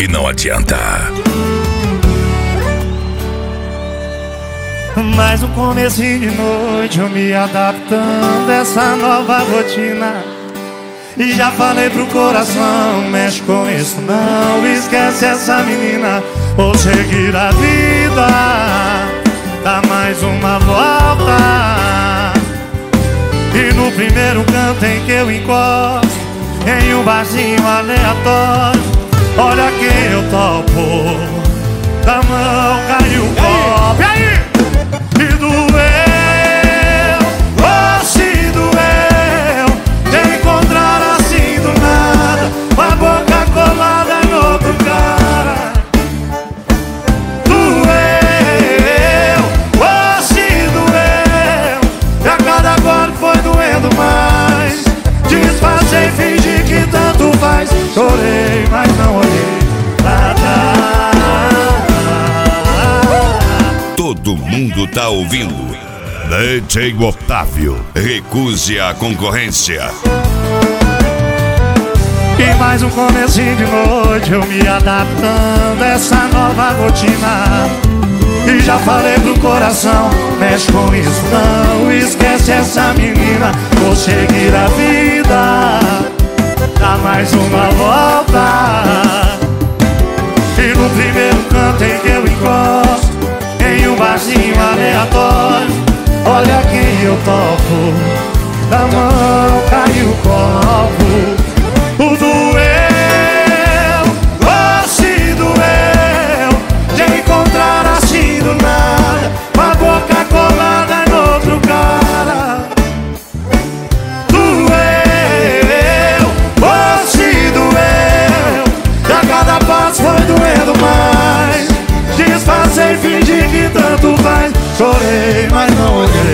e não adianta. Mais um comecinho de noite, eu me adaptando a essa nova rotina. E já falei pro coração, mexe com isso não, esquece essa menina. Vou seguir a vida, dá mais uma volta. E no primeiro canto em que eu encosto, em um barzinho aleatório, olha quem eu topo, da mão caiu o copo. E aí? E doeu, oh se doeu, te encontrar assim do nada, com a boca colada em outro cara. Doeu, oh se doeu, e a cada golpe foi doendo mais. Disfarcei, fingi que tanto faz, chorei, mas não olhei pra trás. Todo mundo tá ouvindo. DJ Otávio, recuse a concorrência. E mais um comecinho de noite, eu me adaptando a essa nova rotina. E já falei pro coração, mexe com isso não, esquece essa menina. Vou seguir a vida, dá mais uma volta. E no primeiro canto em que eu encosto, em um barzinho aleatório, olha quem eu topo, da mão caiu o copo. O doeu, oh se doeu, de encontrar assim do nada, com a boca colada em outro cara. Doeu, oh se doeu, e a cada passo foi doendo mais. Disfarcei, fingi que tanto faz, chorei, mas não olhei